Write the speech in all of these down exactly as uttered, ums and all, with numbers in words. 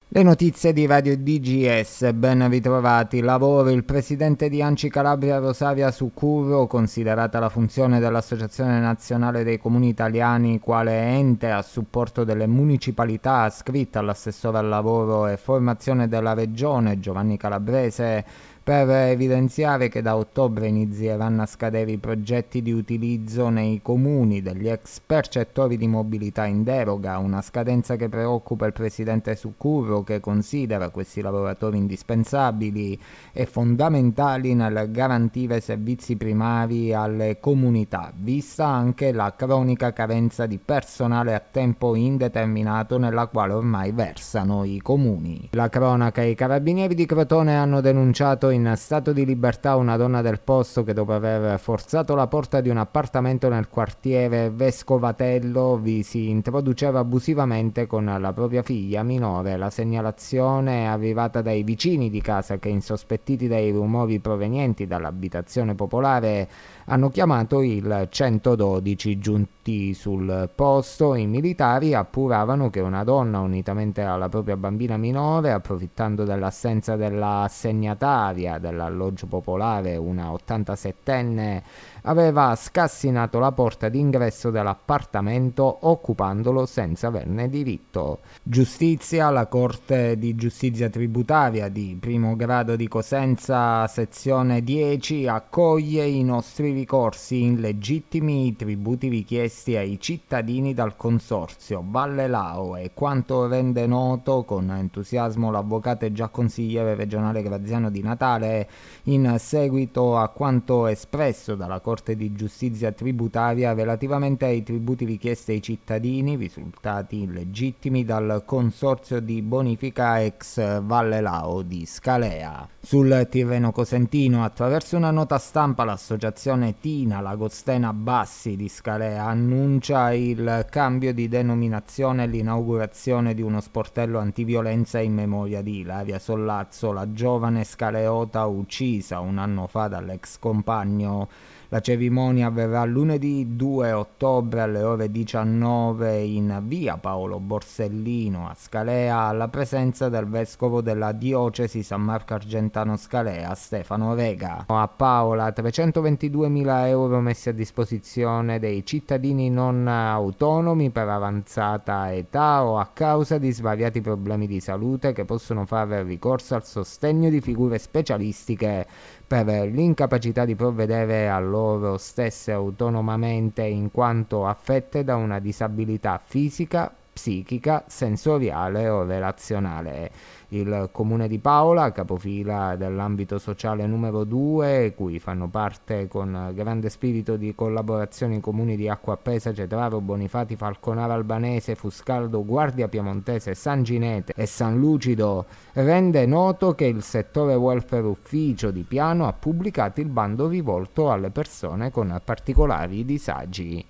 Le notizie di Radio D G S, ben ritrovati. Lavoro. Il presidente di Anci Calabria Rosaria Succurro, considerata la funzione dell'Associazione Nazionale dei Comuni Italiani quale ente a supporto delle municipalità, ha scritto all'assessore al lavoro e formazione della regione Giovanni Calabrese per evidenziare che da ottobre inizieranno a scadere i progetti di utilizzo nei comuni degli ex percettori di mobilità in deroga, una scadenza che preoccupa il presidente Succurro, che considera questi lavoratori indispensabili e fondamentali nel garantire servizi primari alle comunità, vista anche la cronica carenza di personale a tempo indeterminato nella quale ormai versano i comuni. La cronaca: i carabinieri di Crotone hanno denunciato in stato di libertà una donna del posto che, dopo aver forzato la porta di un appartamento nel quartiere Vescovatello, vi si introduceva abusivamente con la propria figlia minore. La segnalazione è arrivata dai vicini di casa che, insospettiti dai rumori provenienti dall'abitazione popolare, hanno chiamato il centododici. Giunti sul posto, i militari appuravano che una donna, unitamente alla propria bambina minore, approfittando dell'assenza dell'assegnataria dell'alloggio popolare, una ottantasettenne, aveva scassinato la porta d'ingresso dell'appartamento occupandolo senza averne diritto. Giustizia. La Corte di Giustizia Tributaria di primo grado di Cosenza, sezione dieci, accoglie i nostri ricorsi illegittimi, i tributi richiesti ai cittadini dal consorzio Valle Lao, e quanto rende noto con entusiasmo l'avvocato e già consigliere regionale Graziano Di Natale, in seguito a quanto espresso dalla Corte di Giustizia Tributaria relativamente ai tributi richiesti ai cittadini risultati illegittimi dal consorzio di bonifica ex Valle Lao di Scalea. Sul Tirreno cosentino, attraverso una nota stampa, l'associazione Tina Lagostena Bassi di Scalea annuncia il cambio di denominazione e l'inaugurazione di uno sportello antiviolenza in memoria di Ilaria Sollazzo, la giovane scaleota uccisa un anno fa dall'ex compagno. La cerimonia avverrà lunedì due ottobre alle ore diciannove in via Paolo Borsellino a Scalea, alla presenza del vescovo della diocesi San Marco Argentano Scalea, Stefano Rega. A Paola, trecentoventiduemila euro messi a disposizione dei cittadini non autonomi per avanzata età o a causa di svariati problemi di salute, che possono fare ricorso al sostegno di figure specialistiche per l'incapacità di provvedere a loro stesse autonomamente in quanto affette da una disabilità fisica, psichica, sensoriale o relazionale. Il Comune di Paola, capofila dell'ambito sociale numero due, cui fanno parte con grande spirito di collaborazione i comuni di Acqua Appesa, Cetraro, Bonifati, Falconara Albanese, Fuscaldo, Guardia Piemontese, San Ginete e San Lucido, rende noto che il settore welfare ufficio di Piano ha pubblicato il bando rivolto alle persone con particolari disagi.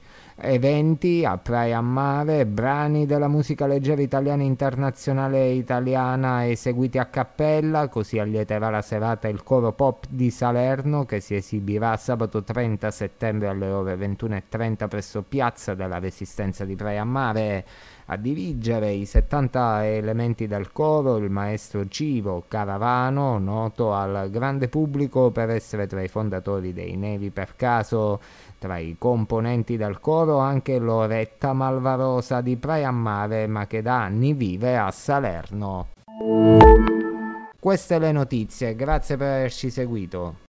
Eventi a Praia a Mare, brani della musica leggera italiana e internazionale italiana eseguiti a cappella, così allieterà la serata il coro pop di Salerno, che si esibirà sabato trenta settembre alle ore ventuno e trenta presso Piazza della Resistenza di Praia a Mare. A dirigere i settanta elementi del coro il maestro Civo Caravano, noto al grande pubblico per essere tra i fondatori dei Nevi per caso. Tra i componenti del coro anche Loretta Malvarosa di Praia a Mare, ma che da anni vive a Salerno. Queste le notizie, grazie per averci seguito.